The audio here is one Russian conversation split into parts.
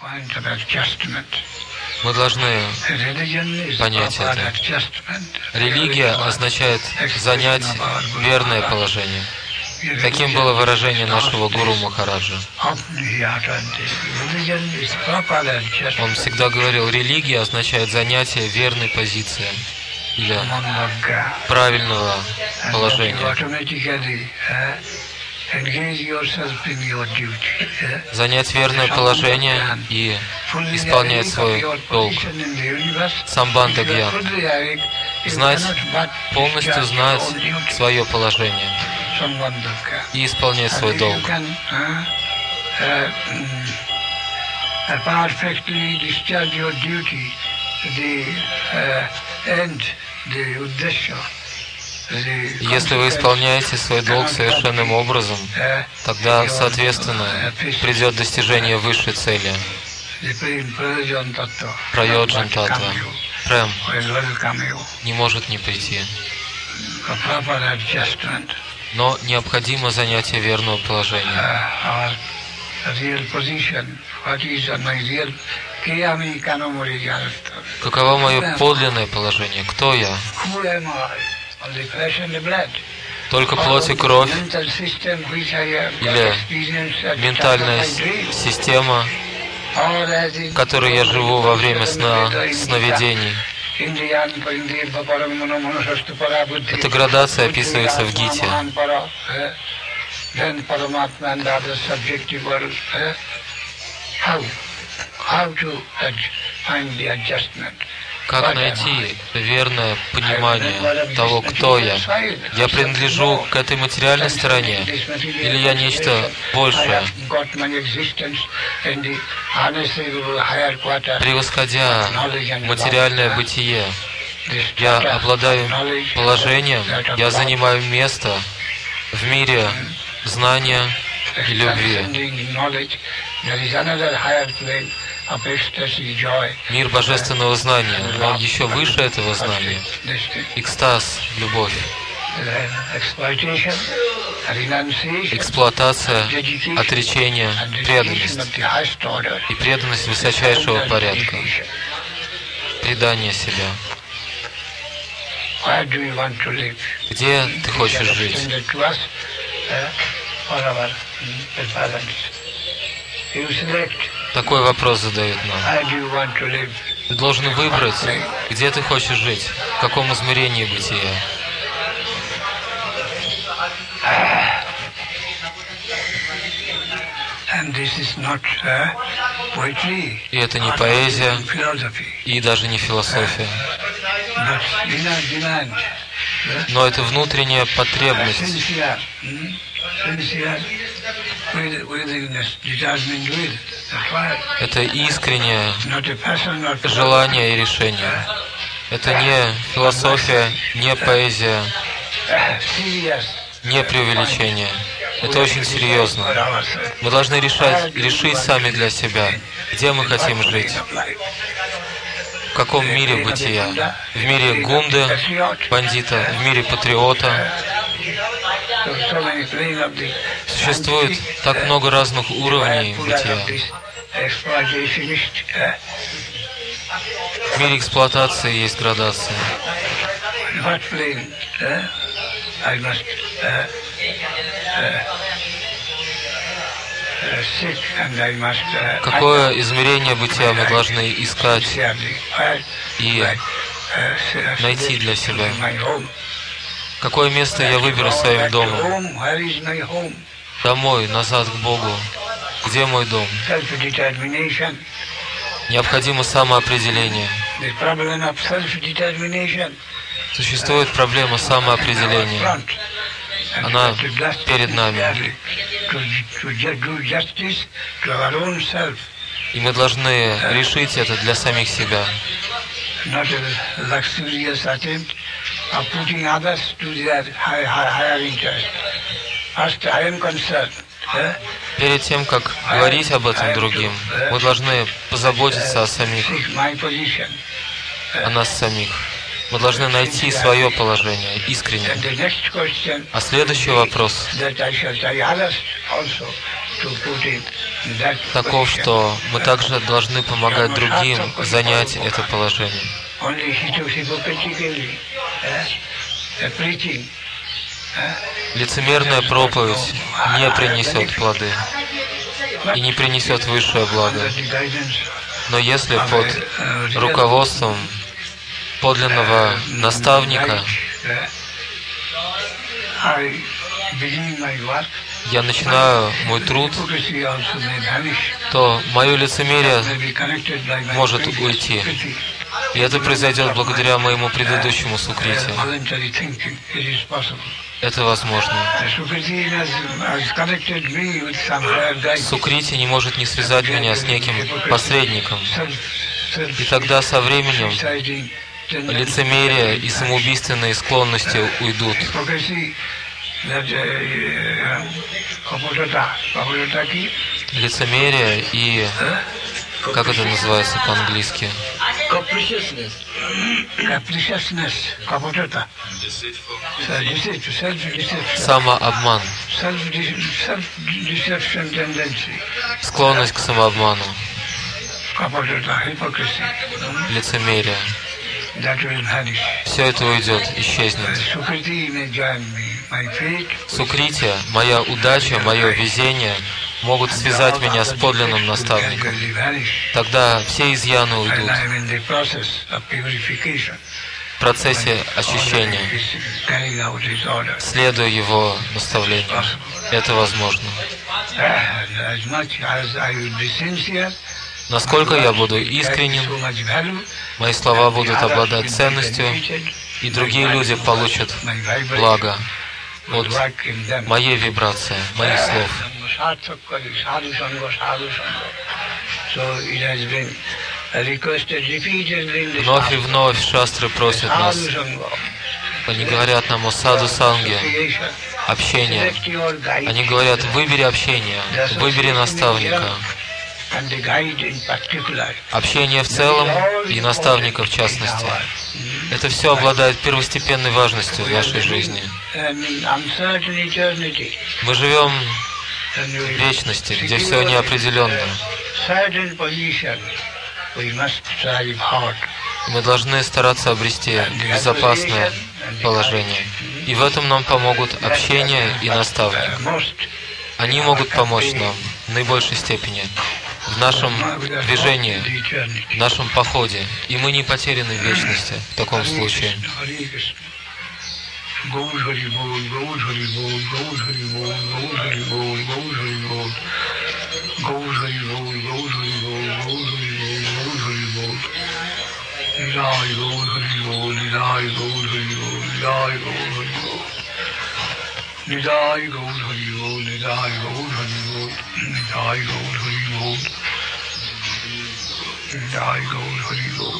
Мы должны понять это. Религия означает занять верное положение. Таким было выражение нашего гуру Махараджа. Он всегда говорил, религия означает занятие верной позиции или правильного положения. Занять верное положение и исполнять свой долг. Самбандха гьян. Полностью знать свое положение и исполнять свой долг. Если вы исполняете свой долг совершенным образом, тогда, соответственно, придет достижение высшей цели. Прайоджан Таттва. Прем не может не прийти. Но необходимо занятие верного положения. Каково мое подлинное положение? Кто я? Только плоть и кровь или ментальная система, в которой я живу во время сновидений. Эта градация описывается в Гите. Как найти верное понимание того, кто я? Я принадлежу к этой материальной стороне? Или я нечто большее? Превосходя материальное бытие, я обладаю положением, я занимаю место в мире знания и любви. Мир божественного знания, но еще выше этого знания. Экстаз, любовь. Эксплуатация, отречение, преданность. И преданность высочайшего порядка. Предание себя. Где ты хочешь жить? Такой вопрос задают нам. Ты должен выбрать, где ты хочешь жить, в каком измерении бытия. И это не поэзия, и даже не философия. Но это внутренняя потребность. Это искреннее желание и решение. Это не философия, не поэзия, не преувеличение. Это очень серьезно. Мы должны решить сами для себя, где мы хотим жить. В каком мире бытия? В мире гунды, бандита, в мире патриота. Существует так много разных уровней бытия. В мире эксплуатации есть градация. Какое измерение бытия мы должны искать и найти для себя? Какое место я выберу своим домом? Домой, назад к Богу. Где мой дом? Необходимо самоопределение. Существует проблема самоопределения. Она перед нами. И мы должны решить это для самих себя. Перед тем, как говорить об этом другим, мы должны позаботиться о нас самих. Мы должны найти свое положение искренне. А следующий вопрос, таков, что мы также должны помогать другим занять это положение. Лицемерная проповедь не принесет плоды и не принесет высшее благо. Но если под руководством подлинного наставника я начинаю мой труд, то мое лицемерие может уйти. И это произойдет благодаря моему предыдущему сукрите. Это возможно. Сукрити не может не связать меня с неким посредником. И тогда со временем лицемерие и самоубийственные склонности уйдут. Лицемерие и... как это называется по-английски? Самообман. Склонность к самообману. Лицемерие. Все это уйдет, исчезнет. Сукрития, моя удача, мое везение могут связать меня с подлинным наставником. Тогда все изъяны уйдут. В процессе очищения, следуя его наставлению. Это возможно. Насколько я буду искренен, мои слова будут обладать ценностью, и другие люди получат благо от моей вибрации, моих слов. Вновь и вновь шастры просят нас. Они говорят нам о саду-санге, общение. Они говорят, выбери общение, выбери наставника. Общение в целом и наставника в частности. Это все обладает первостепенной важностью в нашей жизни. Мы живем в вечности, где все неопределенно. Мы должны стараться обрести безопасное положение. И в этом нам помогут общение и наставник. Они могут помочь нам в наибольшей степени в нашем движении, в нашем походе. И мы не потеряны в вечности в таком случае. Nidai Gaur Hari Bol, Nidai Gaur Hari Bol, Nidai Gaur Hari Bol, Nidai Gaur Hari Bol.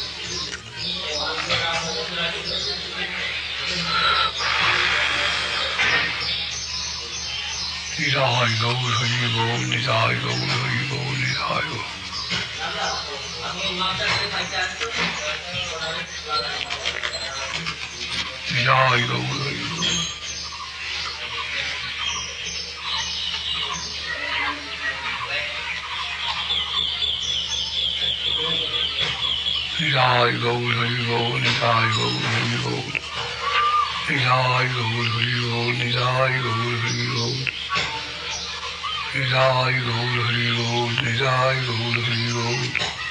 Nidai Gaur Hari Bol, Nidai Gaur Hari Bol, Nidai Gaur. Nidai Gaur Hari Bol. Nidai Gaur Hari Bol, Nidai Gaur Hari Bol, Nidai Gaur Hari Bol, Nidai Gaur Hari Bol, Nidai Gaur Hari Bol, Nidai Gaur Hari Bol.